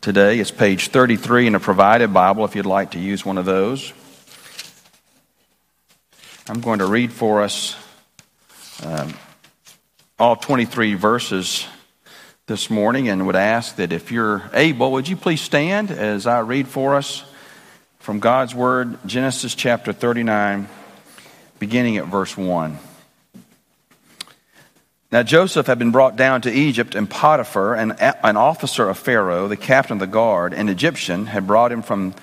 today. It's page 33 in a provided Bible if you'd like to use one of those. I'm going to read for us all 23 verses this morning and would ask that if you're able, would you please stand as I read for us from God's Word, Genesis chapter 39, beginning at verse 1. Now Joseph had been brought down to Egypt, and Potiphar, an officer of Pharaoh, the captain of the guard, an Egyptian, had bought him from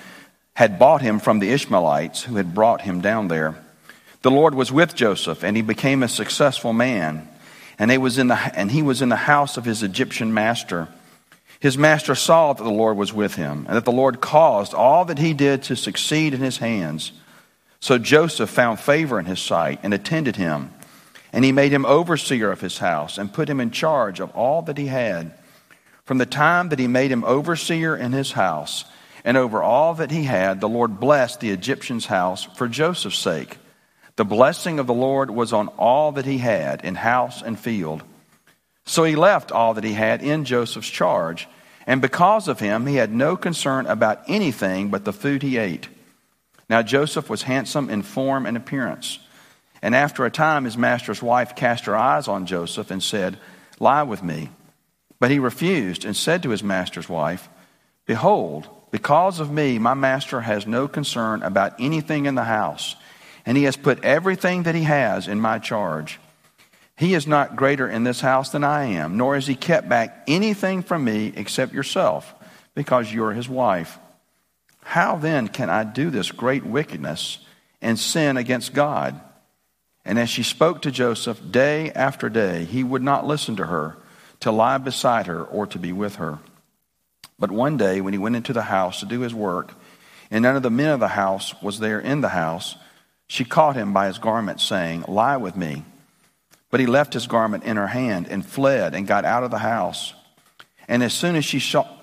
the Ishmaelites who had brought him down there. The Lord was with Joseph, and he became a successful man, and he was in the house of his Egyptian master. His master saw that the Lord was with him, and that the Lord caused all that he did to succeed in his hands. So Joseph found favor in his sight and attended him. And he made him overseer of his house and put him in charge of all that he had. From the time that he made him overseer in his house and over all that he had, the Lord blessed the Egyptian's house for Joseph's sake. The blessing of the Lord was on all that he had in house and field. So he left all that he had in Joseph's charge, and because of him he had no concern about anything but the food he ate. Now Joseph was handsome in form and appearance. And after a time, his master's wife cast her eyes on Joseph and said, "Lie with me." But he refused and said to his master's wife, "Behold, because of me, my master has no concern about anything in the house, and he has put everything that he has in my charge. He is not greater in this house than I am, nor has he kept back anything from me except yourself, because you're his wife. How then can I do this great wickedness and sin against God?" And as she spoke to Joseph day after day, he would not listen to her, to lie beside her or to be with her. But one day when he went into the house to do his work, and none of the men of the house was there in the house, she caught him by his garment, saying, "Lie with me." But he left his garment in her hand and fled and got out of the house. And as soon as she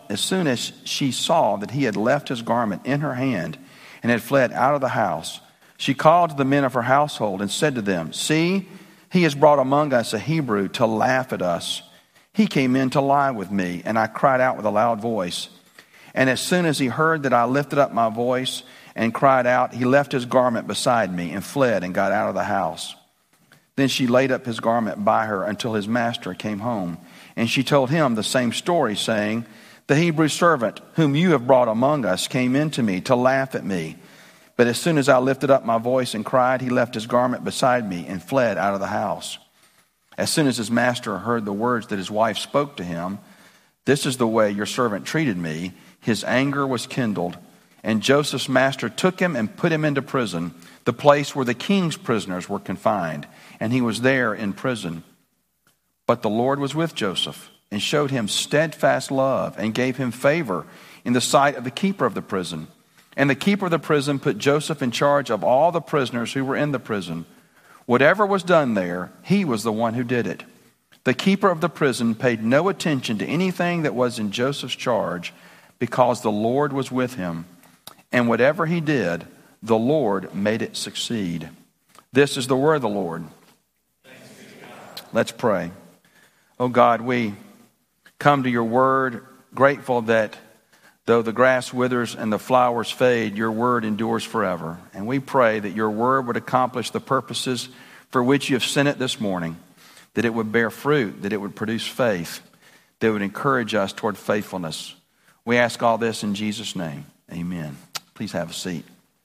saw that he had left his garment in her hand and had fled out of the house, she called to the men of her household and said to them, "See, he has brought among us a Hebrew to laugh at us. He came in to lie with me, and I cried out with a loud voice. And as soon as he heard that I lifted up my voice and cried out, he left his garment beside me and fled and got out of the house." Then she laid up his garment by her until his master came home. And she told him the same story, saying, "The Hebrew servant whom you have brought among us came in to me to laugh at me. But as soon as I lifted up my voice and cried, he left his garment beside me and fled out of the house." As soon as his master heard the words that his wife spoke to him, "This is the way your servant treated me," his anger was kindled. And Joseph's master took him and put him into prison, the place where the king's prisoners were confined, and he was there in prison. But the Lord was with Joseph and showed him steadfast love and gave him favor in the sight of the keeper of the prison. And the keeper of the prison put Joseph in charge of all the prisoners who were in the prison. Whatever was done there, he was the one who did it. The keeper of the prison paid no attention to anything that was in Joseph's charge, because the Lord was with him. And whatever he did, the Lord made it succeed. This is the word of the Lord. Thanks be to God. Let's pray. Oh God, we come to your word grateful that though the grass withers and the flowers fade, your word endures forever. And we pray that your word would accomplish the purposes for which you have sent it this morning, that it would bear fruit, that it would produce faith, that it would encourage us toward faithfulness. We ask all this in Jesus' name. Amen. Please have a seat.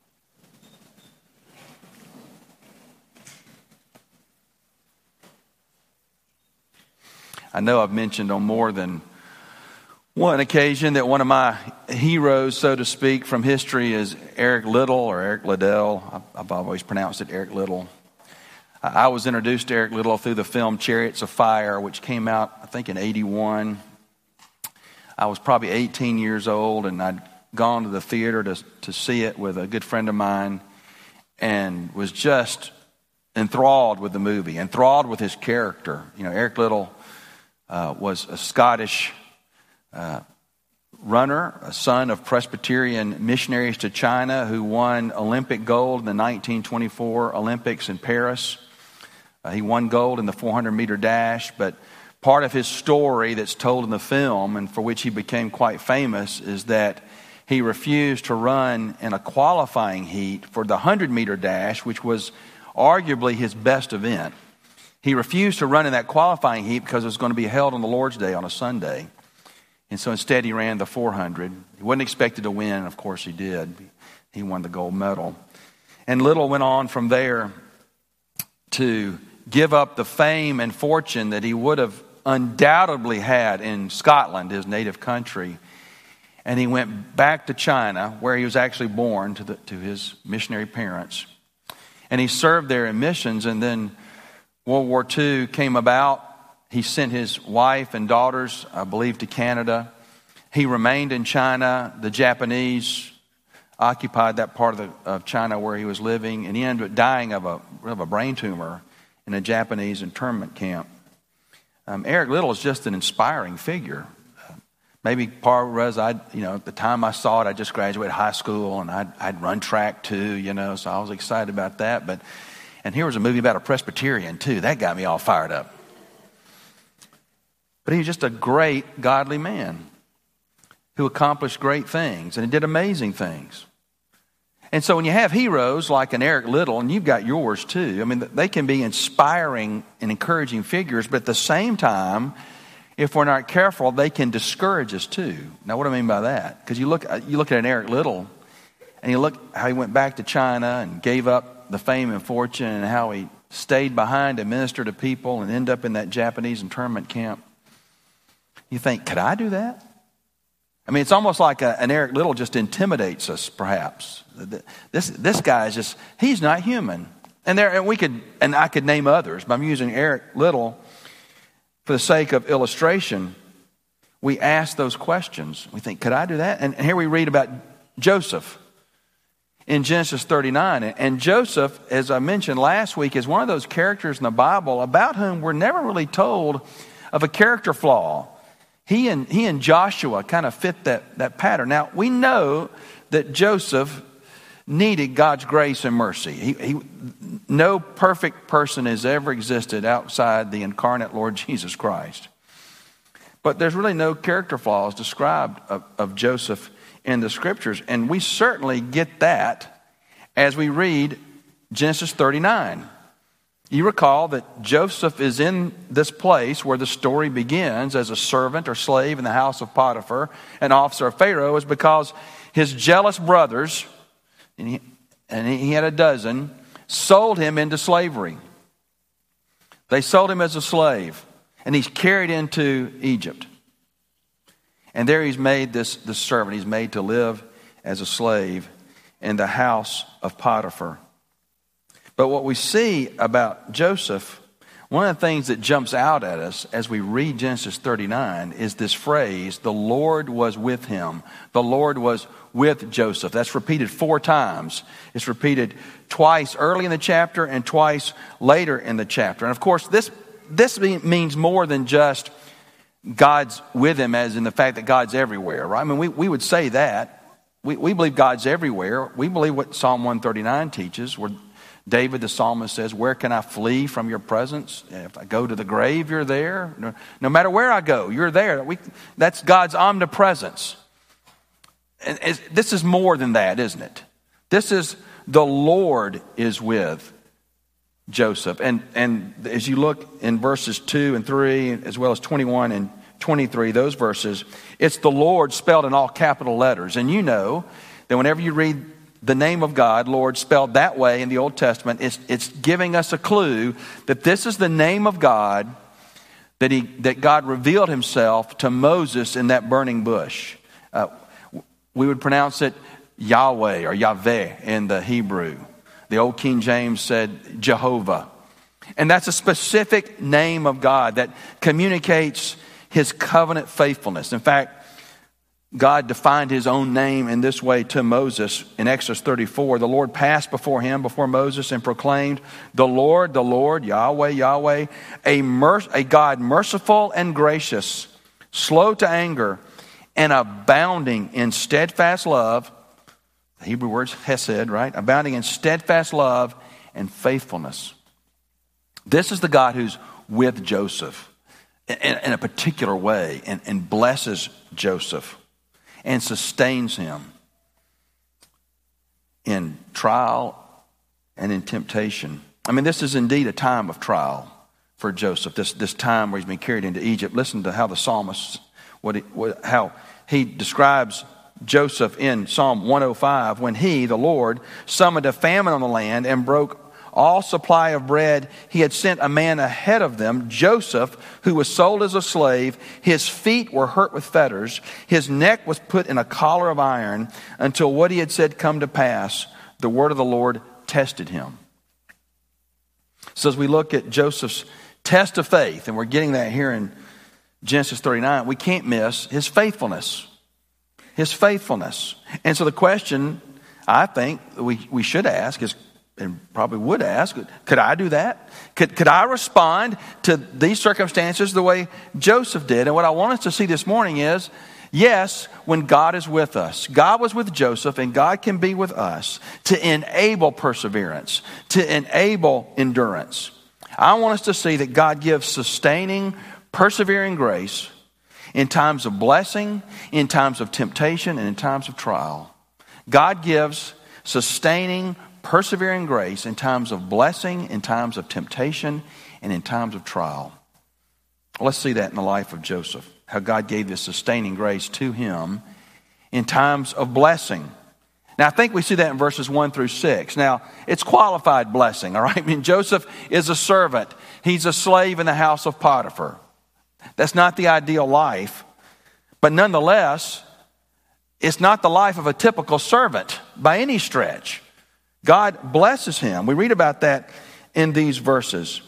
I know I've mentioned on more than one occasion that one of my heroes, so to speak, from history is Eric Liddell or Eric Liddell. I've always pronounced it Eric Liddell. I was introduced to Eric Liddell through the film Chariots of Fire, which came out, I think, in 1981. I was probably 18 years old, and I'd gone to the theater to see it with a good friend of mine and was just enthralled with the movie, enthralled with his character. You know, Eric Liddell was a Scottish runner, a son of Presbyterian missionaries to China who won Olympic gold in the 1924 Olympics in Paris. He won gold in the 400-meter dash, but Part of his story that's told in the film, and for which he became quite famous, is that he refused to run in a qualifying heat for the 100-meter dash, which was arguably his best event. He refused to run in that qualifying heat because it was going to be held on the Lord's Day on a Sunday. And so instead he ran the 400. He wasn't expected to win, and of course he did. He won the gold medal. And Little went on from there to give up the fame and fortune that he would have undoubtedly had in Scotland, his native country. And he went back to China, where he was actually born, to his missionary parents. And he served there in missions, and then World War II came about. He sent his wife and daughters, I believe, to Canada. He remained in China. The Japanese occupied that part of China where he was living, and he ended up dying of a brain tumor in a Japanese internment camp. Eric Little is just an inspiring figure. Maybe part was at the time I saw it, I just graduated high school, and I'd run track too, so I was excited about that. And here was a movie about a Presbyterian too. That got me all fired up. But he was just a great, godly man who accomplished great things, and he did amazing things. And so when you have heroes like an Eric Little, and you've got yours too, I mean, they can be inspiring and encouraging figures, but at the same time, if we're not careful, they can discourage us too. Now, what do I mean by that? Because you look at an Eric Little, and you look how he went back to China and gave up the fame and fortune, and how he stayed behind to minister to people and end up in that Japanese internment camp. You think, could I do that? I mean, it's almost like an Eric Little just intimidates us, perhaps. This guy is just, he's not human. And I could name others, but I'm using Eric Little for the sake of illustration. We ask those questions. We think, could I do that? And here we read about Joseph in Genesis 39. And Joseph, as I mentioned last week, is one of those characters in the Bible about whom we're never really told of a character flaw. He and Joshua kind of fit that pattern. Now, we know that Joseph needed God's grace and mercy. No perfect person has ever existed outside the incarnate Lord Jesus Christ. But there's really no character flaws described of Joseph in the Scriptures. And we certainly get that as we read Genesis 39. You recall that Joseph is in this place where the story begins as a servant or slave in the house of Potiphar, an officer of Pharaoh, is because his jealous brothers, and he had a dozen, sold him into slavery. They sold him as a slave, and he's carried into Egypt. And there he's made this servant. He's made to live as a slave in the house of Potiphar. But what we see about Joseph, one of the things that jumps out at us as we read Genesis 39 is this phrase, the Lord was with him. The Lord was with Joseph. That's repeated 4 times. It's repeated twice early in the chapter and twice later in the chapter. And of course, this means more than just God's with him, as in the fact that God's everywhere, right? I mean, we would say that. We believe God's everywhere. We believe what Psalm 139 teaches, where David the psalmist says, where can I flee from your presence? If I go to the grave, you're there. No matter where I go, you're there. That's God's omnipresence. And this is more than that, isn't it? This is the Lord is with Joseph. And as you look in verses 2 and 3, as well as 21 and 23, those verses, it's the Lord spelled in all capital letters. And you know that whenever you read the name of God, Lord, spelled that way in the Old Testament, it's giving us a clue that this is the name of God, that God revealed himself to Moses in that burning bush. We would pronounce it Yahweh or Yahweh in the Hebrew. The old King James said Jehovah. And that's a specific name of God that communicates his covenant faithfulness. In fact, God defined his own name in this way to Moses in Exodus 34. The Lord passed before Moses, and proclaimed, the Lord, Yahweh, Yahweh, a God merciful and gracious, slow to anger, and abounding in steadfast love. The Hebrew word's hesed, right? Abounding in steadfast love and faithfulness. This is the God who's with Joseph. in a particular way and blesses Joseph and sustains him in trial and in temptation. I mean, this is indeed a time of trial for Joseph, this time where he's been carried into Egypt. Listen to how the psalmist, how he describes Joseph in Psalm 105, when he, the Lord, summoned a famine on the land and broke all supply of bread. He had sent a man ahead of them, Joseph, who was sold as a slave. His feet were hurt with fetters. His neck was put in a collar of iron until what he had said come to pass. The word of the Lord tested him. So as we look at Joseph's test of faith, and we're getting that here in Genesis 39, we can't miss his faithfulness. His faithfulness. And so the question I think we should ask is, and probably would ask, could I do that? Could I respond to these circumstances the way Joseph did? And what I want us to see this morning is, yes, when God is with us. God was with Joseph, and God can be with us to enable perseverance, to enable endurance. I want us to see that God gives sustaining, persevering grace in times of blessing, in times of temptation, and in times of trial. God gives sustaining, persevering grace in times of blessing, in times of temptation, and in times of trial. Let's see that in the life of Joseph, how God gave this sustaining grace to him in times of blessing. Now, I think we see that in verses 1 through 6. Now, it's qualified blessing, all right? I mean, Joseph is a servant. He's a slave in the house of Potiphar. That's not the ideal life. But nonetheless, it's not the life of a typical servant by any stretch. God blesses him. We read about that in these verses.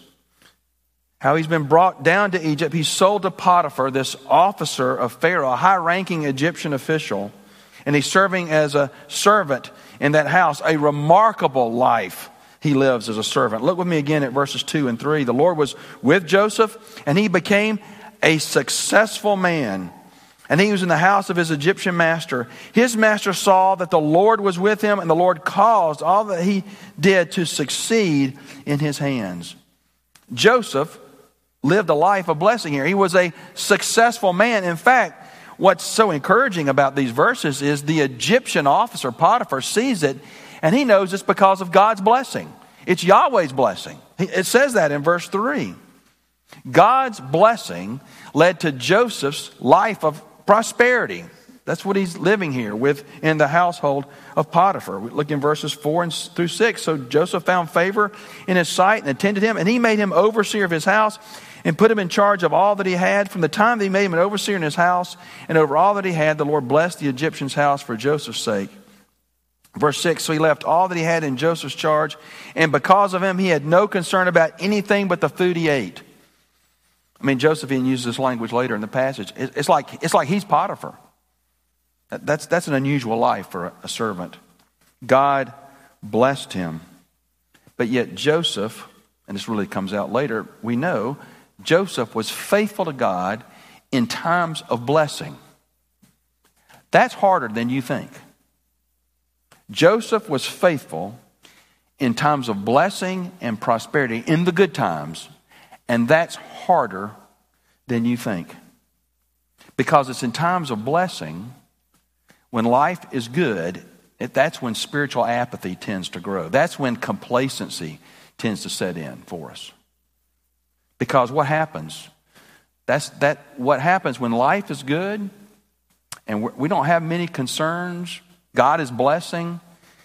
How he's been brought down to Egypt. He's sold to Potiphar, this officer of Pharaoh, a high-ranking Egyptian official. And he's serving as a servant in that house. A remarkable life he lives as a servant. Look with me again at verses 2 and 3. The Lord was with Joseph, and he became a successful man. And he was in the house of his Egyptian master. His master saw that the Lord was with him, and the Lord caused all that he did to succeed in his hands. Joseph lived a life of blessing here. He was a successful man. In fact, what's so encouraging about these verses is the Egyptian officer, Potiphar, sees it, and he knows it's because of God's blessing. It's Yahweh's blessing. It says that in verse 3. God's blessing led to Joseph's life of prosperity. That's what he's living here with in the household of Potiphar. We look in verses 4 through 6. So Joseph found favor in his sight and attended him, and he made him overseer of his house and put him in charge of all that he had. From the time that he made him an overseer in his house and over all that he had, the Lord blessed the Egyptian's house for Joseph's sake. Verse 6, so he left all that he had in Joseph's charge, and because of him he had no concern about anything but the food he ate. I mean, Joseph even uses this language later in the passage. It's like he's Potiphar. That's an unusual life for a servant. God blessed him. But yet Joseph, and this really comes out later, we know Joseph was faithful to God in times of blessing. That's harder than you think. Joseph was faithful in times of blessing and prosperity, in the good times, and that's harder than you think. Because it's in times of blessing, when life is good, that's when spiritual apathy tends to grow. That's when complacency tends to set in for us. Because what happens? What happens when life is good and we don't have many concerns, God is blessing,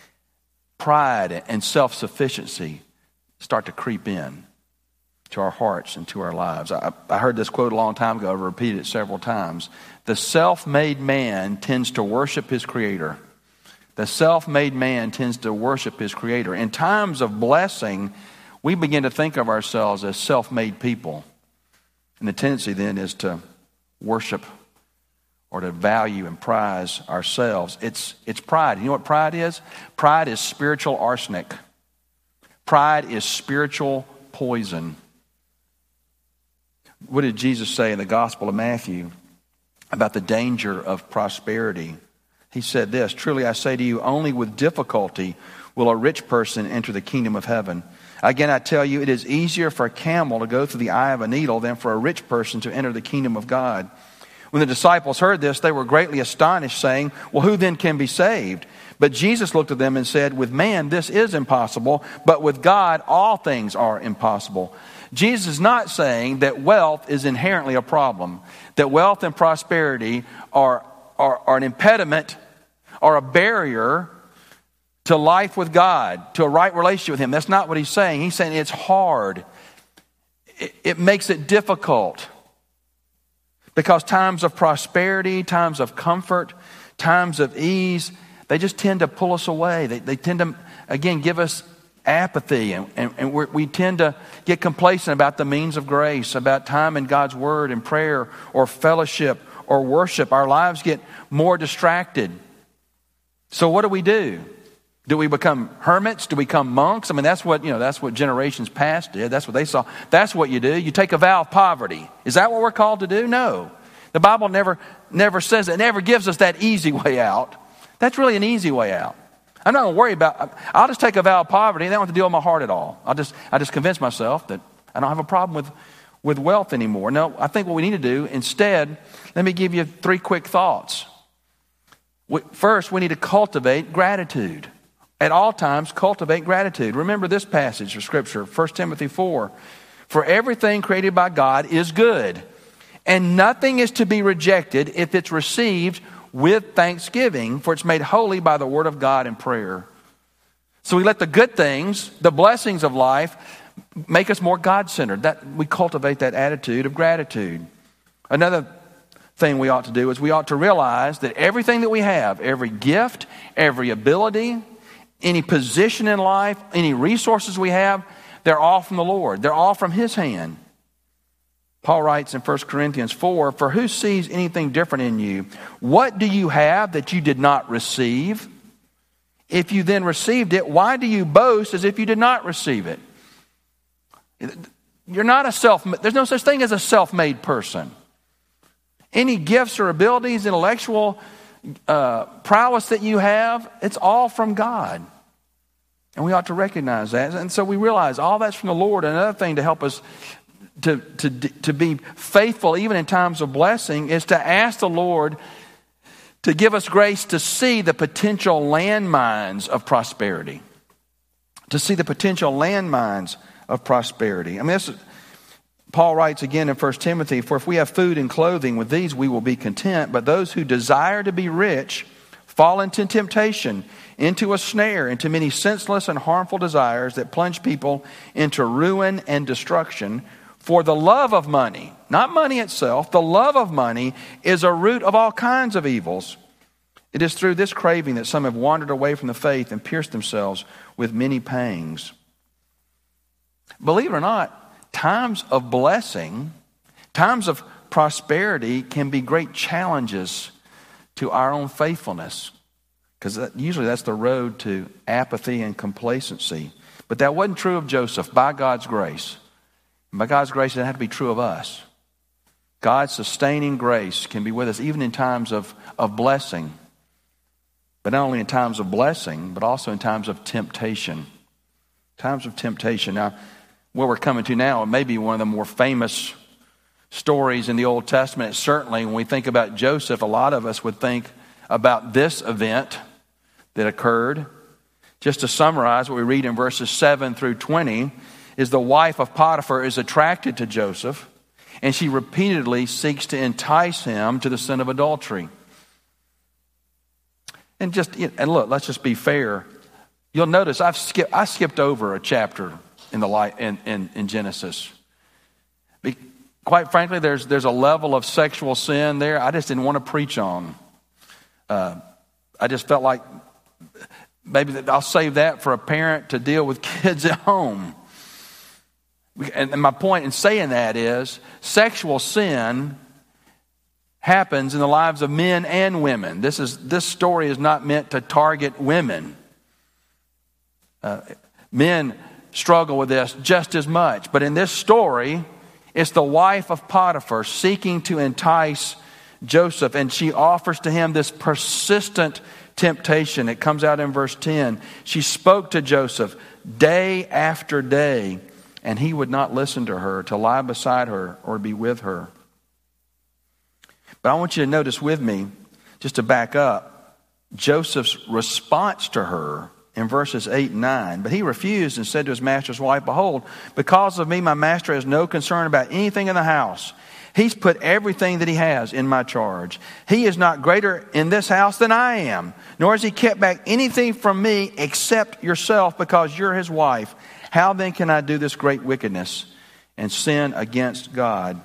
pride and self-sufficiency start to creep in to our hearts and to our lives. I heard this quote a long time ago. I've repeated it several times. The self-made man tends to worship his creator. The self-made man tends to worship his creator. In times of blessing, we begin to think of ourselves as self-made people. And the tendency then is to worship or to value and prize ourselves. It's pride. You know what pride is? Pride is spiritual arsenic. Pride is spiritual poison. What did Jesus say in the Gospel of Matthew about the danger of prosperity? He said this, "Truly I say to you, only with difficulty will a rich person enter the kingdom of heaven. Again, I tell you, it is easier for a camel to go through the eye of a needle than for a rich person to enter the kingdom of God." When the disciples heard this, they were greatly astonished, saying, "Well, who then can be saved?" But Jesus looked at them and said, "With man this is impossible, but with God all things are impossible." Jesus is not saying that wealth is inherently a problem, that wealth and prosperity are an impediment or a barrier to life with God, to a right relationship with Him. That's not what He's saying. He's saying it's hard. It makes it difficult. Because times of prosperity, times of comfort, times of ease, they just tend to pull us away. They tend to, again, give us apathy. And we tend to get complacent about the means of grace, about time in God's Word and prayer or fellowship or worship. Our lives get more distracted. So what do? Do we become hermits? Do we become monks? I mean, that's what generations past did. That's what they saw. That's what you do. You take a vow of poverty. Is that what we're called to do? No. The Bible never says it. Never gives us that easy way out. That's really an easy way out. I'm not going to worry about, I'll just take a vow of poverty and I don't have to deal with my heart at all. I just convince myself that I don't have a problem with wealth anymore. No, I think what we need to do instead, let me give you 3 quick thoughts. First, we need to cultivate gratitude. At all times, cultivate gratitude. Remember this passage of Scripture, 1 Timothy 4. "For everything created by God is good, and nothing is to be rejected if it's received with thanksgiving, for it's made holy by the word of God and prayer." So we let the good things, the blessings of life, make us more God-centered. That we cultivate that attitude of gratitude. Another thing we ought to do is we ought to realize that everything that we have, every gift, every ability, any position in life, any resources we have, they're all from the Lord. They're all from His hand. Paul writes in 1 Corinthians 4, "For who sees anything different in you? What do you have that you did not receive? If you then received it, why do you boast as if you did not receive it?" You're not there's no such thing as a self-made person. Any gifts or abilities, intellectual prowess that you have, it's all from God. And we ought to recognize that. And so we realize all that's from the Lord. Another thing to help us to be faithful even in times of blessing is to ask the Lord to give us grace to see the potential landmines of prosperity. To see the potential landmines of prosperity. I mean, Paul writes again in 1 Timothy, "For if we have food and clothing, with these we will be content. But those who desire to be rich fall into temptation, into a snare, into many senseless and harmful desires that plunge people into ruin and destruction. For the love of money," not money itself, "the love of money is a root of all kinds of evils. It is through this craving that some have wandered away from the faith and pierced themselves with many pangs." Believe it or not, times of blessing, times of prosperity can be great challenges to our own faithfulness. Because usually that's the road to apathy and complacency. But that wasn't true of Joseph by God's grace. And by God's grace, it doesn't have to be true of us. God's sustaining grace can be with us even in times of blessing. But not only in times of blessing, but also in times of temptation. Times of temptation. Now, where we're coming to now, it may be one of the more famous stories in the Old Testament. Certainly, when we think about Joseph, a lot of us would think about this event that occurred. Just to summarize what we read in verses 7 through 20, is the wife of Potiphar is attracted to Joseph, and she repeatedly seeks to entice him to the sin of adultery. And look, let's just be fair. You'll notice I skipped over a chapter in Genesis. Quite frankly, there's a level of sexual sin there I just didn't want to preach on. I just felt like maybe I'll save that for a parent to deal with kids at home. And my point in saying that is sexual sin happens in the lives of men and women. This story is not meant to target women. Men struggle with this just as much. But in this story, it's the wife of Potiphar seeking to entice Joseph, and she offers to him this persistent temptation. It comes out in verse 10. She spoke to Joseph day after day, and he would not listen to her, to lie beside her or be with her. But I want you to notice with me, just to back up, Joseph's response to her in verses 8 and 9. But he refused and said to his master's wife, "Behold, because of me, my master has no concern about anything in the house. He's put everything that he has in my charge. He is not greater in this house than I am, nor has he kept back anything from me except yourself, because you're his wife. How then can I do this great wickedness and sin against God?"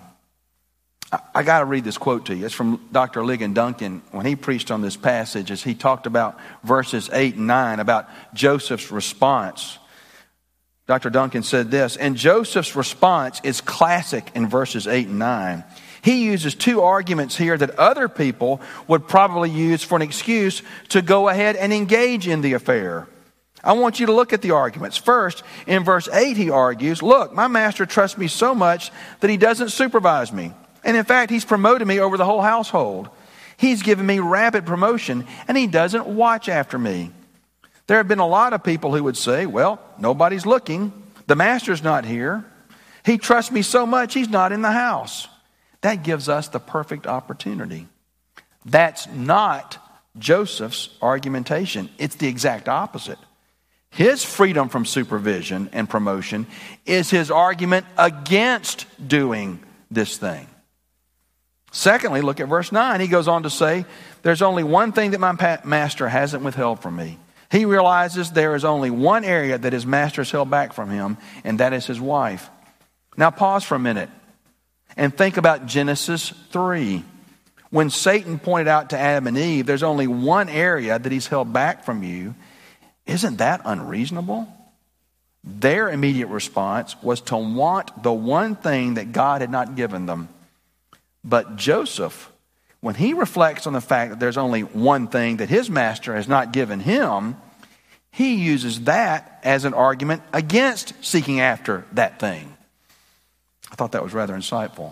I got to read this quote to you. It's from Dr. Ligon Duncan when he preached on this passage, as he talked about verses 8 and 9, about Joseph's response. Dr. Duncan said this, "And Joseph's response is classic in verses 8 and 9. He uses two arguments here that other people would probably use for an excuse to go ahead and engage in the affair. I want you to look at the arguments. First, in verse 8, he argues, "Look, my master trusts me so much that he doesn't supervise me. And in fact, he's promoted me over the whole household. He's given me rapid promotion, and he doesn't watch after me." There have been a lot of people who would say, "Well, nobody's looking. The master's not here. He trusts me so much, he's not in the house." That gives us the perfect opportunity. That's not Joseph's argumentation. It's the exact opposite. His freedom from supervision and promotion is his argument against doing this thing. Secondly, look at verse 9. He goes on to say, "There's only one thing that my master hasn't withheld from me." He realizes there is only one area that his master has held back from him, and that is his wife. Now pause for a minute and think about Genesis 3. When Satan pointed out to Adam and Eve, there's only one area that he's held back from you. Isn't that unreasonable? Their immediate response was to want the one thing that God had not given them. But Joseph, when he reflects on the fact that there's only one thing that his master has not given him, he uses that as an argument against seeking after that thing. I thought that was rather insightful.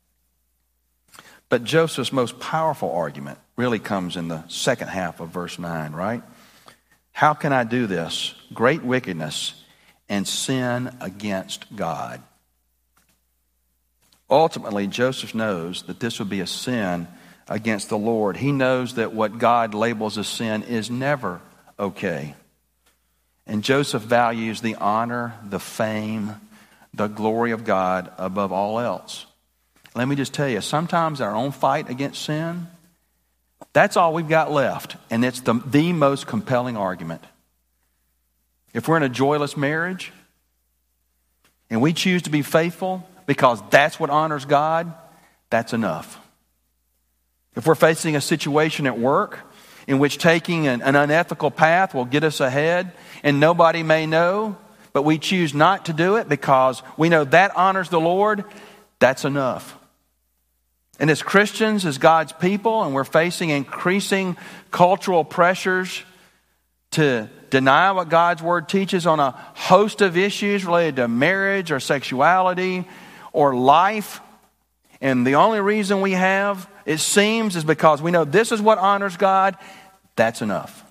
But Joseph's most powerful argument really comes in the second half of verse 9, right? How can I do this great wickedness and sin against God? Ultimately, Joseph knows that this would be a sin against the Lord. He knows that what God labels as sin is never okay. And Joseph values the honor, the fame, the glory of God above all else. Let me just tell you, sometimes our own fight against sin, that's all we've got left. And it's the most compelling argument. If we're in a joyless marriage and we choose to be faithful because that's what honors God, that's enough. If we're facing a situation at work in which taking an unethical path will get us ahead and nobody may know, but we choose not to do it because we know that honors the Lord, that's enough. And as Christians, as God's people, and we're facing increasing cultural pressures to deny what God's Word teaches on a host of issues related to marriage or sexuality or life, and the only reason we have, it seems, is because we know this is what honors God, that's enough.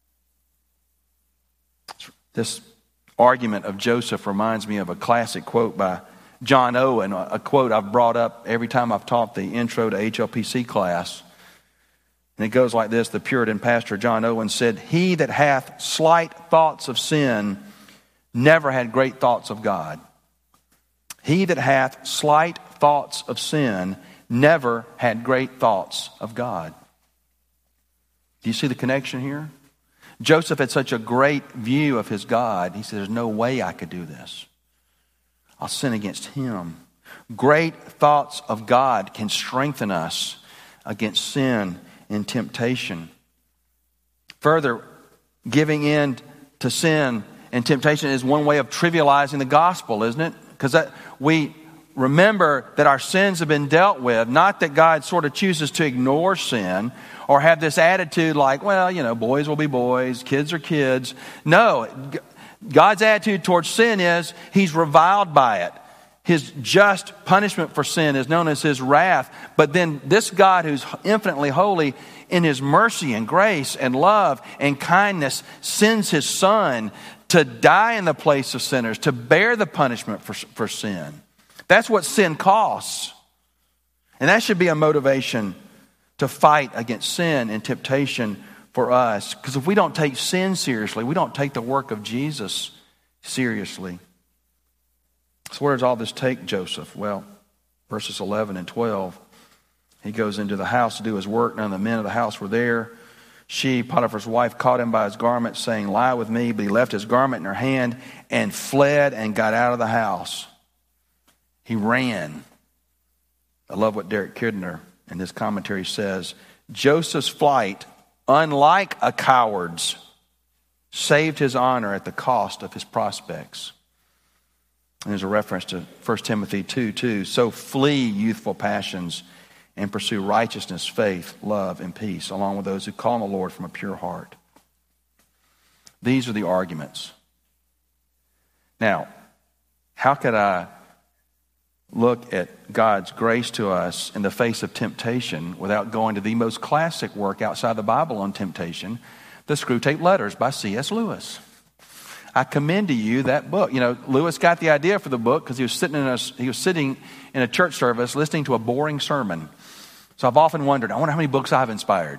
This argument of Joseph reminds me of a classic quote by John Owen, a quote I've brought up every time I've taught the intro to HLPC class. And it goes like this. The Puritan pastor John Owen said, "He that hath slight thoughts of sin never had great thoughts of God." He that hath slight thoughts of sin never had great thoughts of God. Do you see the connection here? Joseph had such a great view of his God. He said, there's no way I could do this. I'll sin against him. Great thoughts of God can strengthen us against sin and temptation. Further, giving in to sin and temptation is one way of trivializing the gospel, isn't it? Because we remember that our sins have been dealt with, not that God sort of chooses to ignore sin or have this attitude like, well, you know, boys will be boys, kids are kids. No, God's attitude towards sin is He's reviled by it. his just punishment for sin is known as his wrath. But then this God who's infinitely holy, in his mercy and grace and love and kindness, sends his Son to die in the place of sinners, to bear the punishment for sin. That's what sin costs. And that should be a motivation to fight against sin and temptation for us. Because if we don't take sin seriously, we don't take the work of Jesus seriously. So where does all this take Joseph? Well, verses 11 and 12, he goes into the house to do his work. None of the men of the house were there. She, Potiphar's wife, caught him by his garment, saying, "Lie with me." But he left his garment in her hand and fled and got out of the house. He ran. I love what Derek Kidner in his commentary says. Joseph's flight, unlike a coward's, saved his honor at the cost of his prospects. And there's a reference to 1 Timothy 2:2. So flee youthful passions and pursue righteousness, faith, love, and peace, along with those who call on the Lord from a pure heart. These are the arguments. Now, how could I look at God's grace to us in the face of temptation without going to the most classic work outside the Bible on temptation, the Screwtape Letters by C.S. Lewis? I commend to you that book. You know, Lewis got the idea for the book because he was sitting in a church service listening to a boring sermon. So I've often wondered, I wonder how many books I've inspired.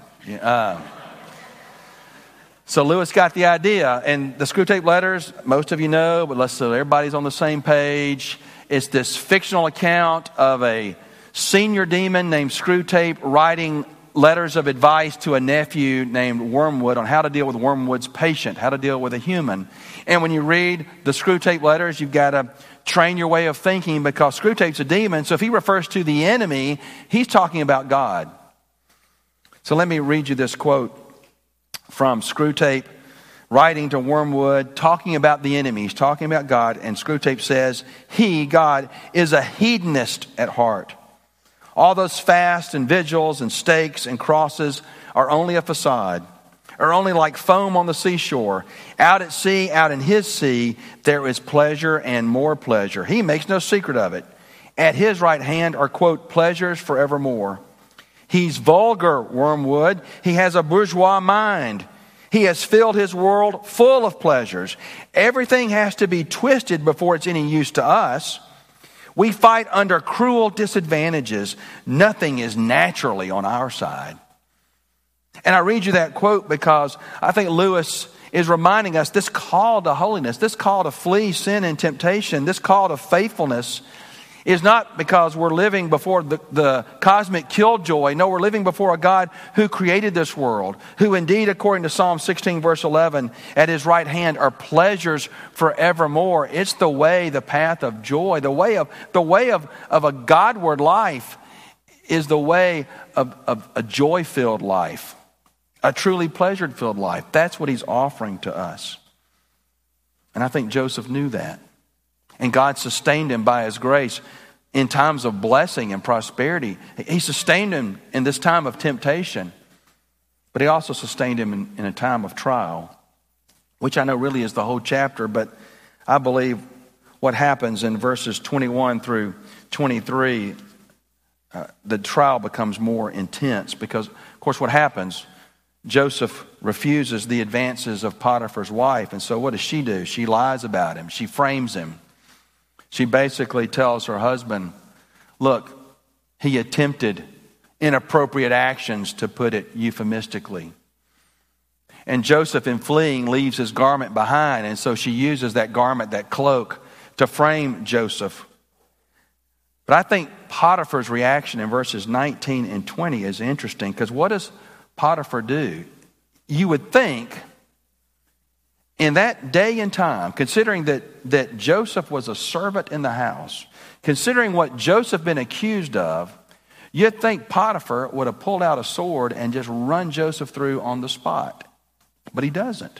So Lewis got the idea, and the Screwtape Letters, most of you know, but so everybody's on the same page. It's this fictional account of a senior demon named Screwtape writing letters of advice to a nephew named Wormwood on how to deal with Wormwood's patient, how to deal with a human. And when you read the Screwtape Letters, you've got to train your way of thinking because Screwtape's a demon. So if he refers to the enemy, he's talking about God. So let me read you this quote from Screwtape writing to Wormwood, talking about the enemy. He's talking about God, and Screwtape says, "He, God, is a hedonist at heart. All those fasts and vigils and stakes and crosses are only a facade, are only like foam on the seashore. Out at sea, out in his sea, there is pleasure and more pleasure. He makes no secret of it. At his right hand are, quote, pleasures forevermore. He's vulgar, Wormwood. He has a bourgeois mind. He has filled his world full of pleasures. Everything has to be twisted before it's any use to us. We fight under cruel disadvantages. Nothing is naturally on our side." And I read you that quote because I think Lewis is reminding us this call to holiness, this call to flee sin and temptation, this call to faithfulness is not because we're living before the cosmic killjoy. No, we're living before a God who created this world, who indeed, according to Psalm 16, verse 11, at his right hand are pleasures forevermore. It's the way, the path of joy. The way of a Godward life is the way of a joy-filled life, a truly pleasure-filled life. That's what he's offering to us. And I think Joseph knew that. And God sustained him by his grace in times of blessing and prosperity. He sustained him in this time of temptation. But he also sustained him in a time of trial, which I know really is the whole chapter. But I believe what happens in verses 21 through 23, the trial becomes more intense. Because, of course, what happens, Joseph refuses the advances of Potiphar's wife. And so what does she do? She lies about him. She frames him. She basically tells her husband, look, he attempted inappropriate actions, to put it euphemistically. And Joseph, in fleeing, leaves his garment behind. And so she uses that garment, that cloak, to frame Joseph. But I think Potiphar's reaction in verses 19 and 20 is interesting, because what does Potiphar do? You would think in that day and time, considering that Joseph was a servant in the house, considering what Joseph been accused of, you'd think Potiphar would have pulled out a sword and just run Joseph through on the spot. But he doesn't.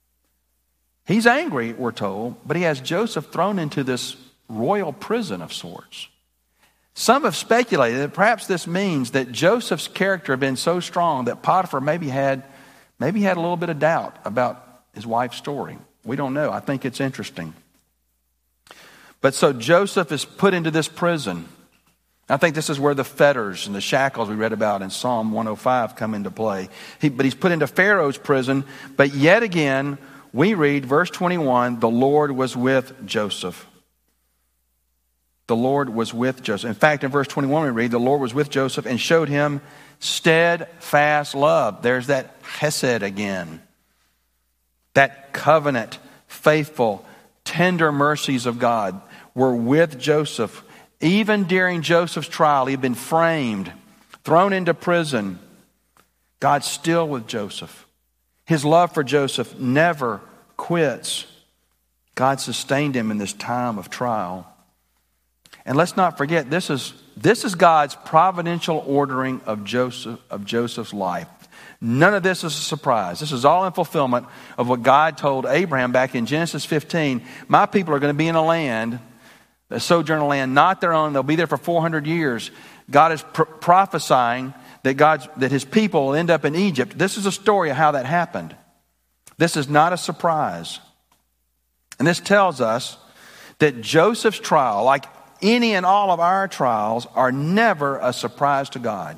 He's angry, we're told, but he has Joseph thrown into this royal prison of sorts. Some have speculated that perhaps this means that Joseph's character had been so strong that Potiphar maybe had a little bit of doubt about his wife's story. We don't know. I think it's interesting. But so Joseph is put into this prison. I think this is where the fetters and the shackles we read about in Psalm 105 come into play. But he's put into Pharaoh's prison. But yet again, we read verse 21, the Lord was with Joseph. The Lord was with Joseph. In fact, in verse 21 we read, the Lord was with Joseph and showed him steadfast love. There's that chesed again. That covenant, faithful, tender mercies of God were with Joseph. Even during Joseph's trial, he had been framed, thrown into prison. God's still with Joseph. His love for Joseph never quits. God sustained him in this time of trial. And let's not forget, this is God's providential ordering of Joseph's life. None of this is a surprise. This is all in fulfillment of what God told Abraham back in Genesis 15. My people are going to be in a land, a sojourner land, not their own. They'll be there for 400 years. God is prophesying that his people will end up in Egypt. This is a story of how that happened. This is not a surprise. And this tells us that Joseph's trial, like any and all of our trials, are never a surprise to God.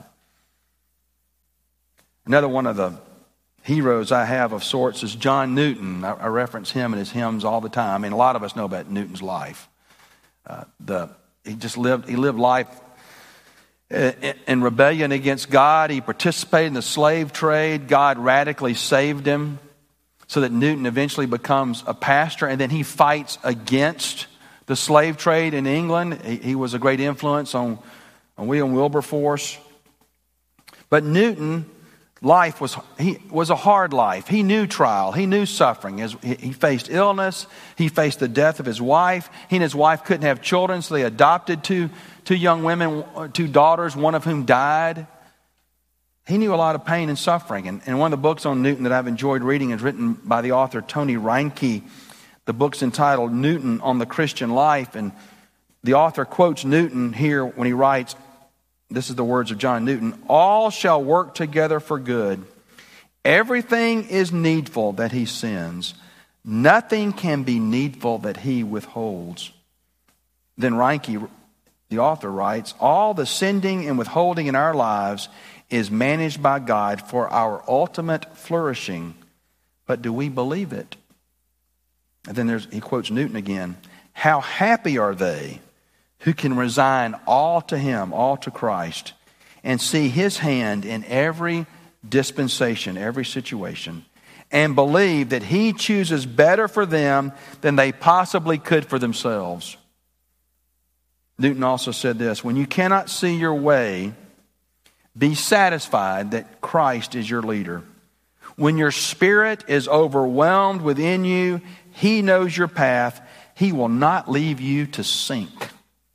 Another one of the heroes I have of sorts is John Newton. I reference him in his hymns all the time. I mean, a lot of us know about Newton's life. He lived life in rebellion against God. He participated in the slave trade. God radically saved him so that Newton eventually becomes a pastor, and then he fights against the slave trade in England. He was a great influence on William Wilberforce. But Newton, life was a hard life. He knew trial. He knew suffering. He faced illness. He faced the death of his wife. He and his wife couldn't have children, so they adopted two young women, two daughters, one of whom died. He knew a lot of pain and suffering. And one of the books on Newton that I've enjoyed reading is written by the author Tony Reinke. The book's entitled Newton on the Christian Life. And the author quotes Newton here when he writes, this is the words of John Newton, all shall work together for good. Everything is needful that he sends. Nothing can be needful that he withholds. Then Reinke, the author, writes, all the sending and withholding in our lives is managed by God for our ultimate flourishing. But do we believe it? And then he quotes Newton again. How happy are they who can resign all to him, all to Christ, and see his hand in every dispensation, every situation, and believe that he chooses better for them than they possibly could for themselves. Newton also said this, when you cannot see your way, be satisfied that Christ is your leader. When your spirit is overwhelmed within you, he knows your path. He will not leave you to sink.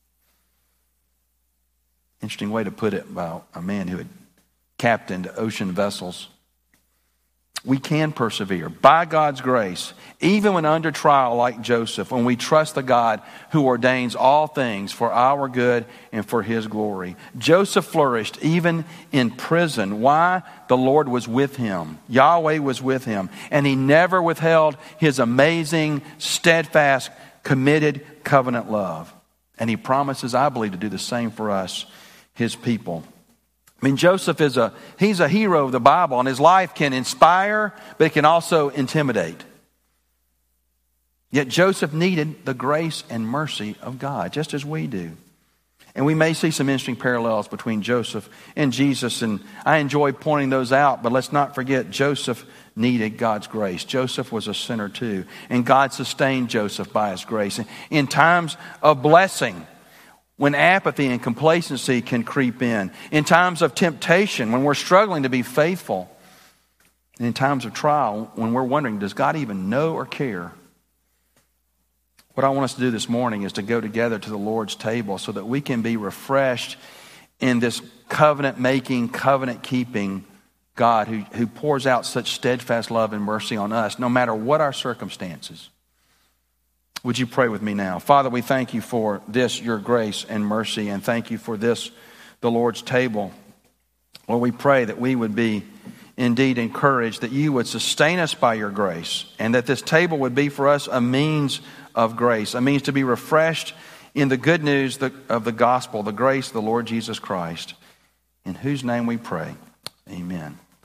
Interesting way to put it about a man who had captained ocean vessels. We can persevere by God's grace, even when under trial like Joseph, when we trust the God who ordains all things for our good and for his glory. Joseph flourished even in prison. Why? The Lord was with him. Yahweh was with him. And he never withheld his amazing, steadfast, committed covenant love. And he promises, I believe, to do the same for us, his people. I mean, Joseph he's a hero of the Bible, and his life can inspire, but it can also intimidate. Yet Joseph needed the grace and mercy of God, just as we do. And we may see some interesting parallels between Joseph and Jesus, and I enjoy pointing those out, but let's not forget Joseph needed God's grace. Joseph was a sinner too, and God sustained Joseph by his grace. In times of blessing, when apathy and complacency can creep in times of temptation, when we're struggling to be faithful, and in times of trial, when we're wondering, does God even know or care? What I want us to do this morning is to go together to the Lord's table so that we can be refreshed in this covenant-making, covenant-keeping God who pours out such steadfast love and mercy on us, no matter what our circumstances. Would you pray with me now? Father, we thank you for this, your grace and mercy, and thank you for this, the Lord's table. Lord, we pray that we would be indeed encouraged that you would sustain us by your grace, and that this table would be for us a means of grace, a means to be refreshed in the good news of the gospel, the grace of the Lord Jesus Christ, in whose name we pray. Amen.